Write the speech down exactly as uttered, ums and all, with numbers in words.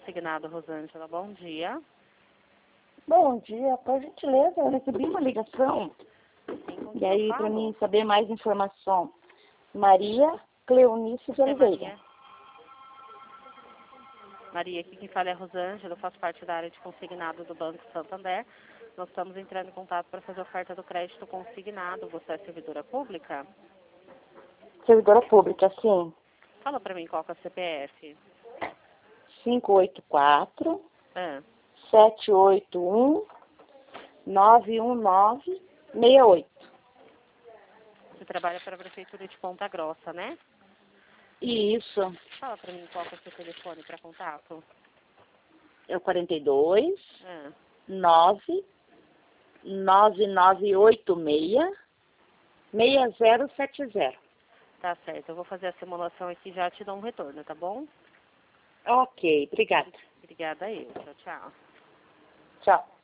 consignado, Rosângela. Bom dia. Bom dia, por gentileza, eu recebi uma ligação. Sim, com E quem aí, eu para falo? mim saber mais informação. Maria Cleonice de Você é Oliveira. Maria? Maria, aqui quem fala é a Rosângela, eu faço parte da área de consignado do Banco Santander. Nós estamos entrando em contato para fazer oferta do crédito consignado. Você é servidora pública? Servidora pública, sim. Fala para mim qual que é o C P F. cinco oito quatro, Ah, sete oito um, nove um nove, seis oito. você trabalha para a Prefeitura de Ponta Grossa, né? Isso, Fala para mim qual que é o seu telefone para contato. é o quarenta e dois, Ah, nove, nove nove oito seis, seis zero sete zero. tá certo, eu vou fazer a simulação aqui e já te dou um retorno, tá bom? Ok, obrigada. Obrigada a eu. Tchau, tchau. Tchau.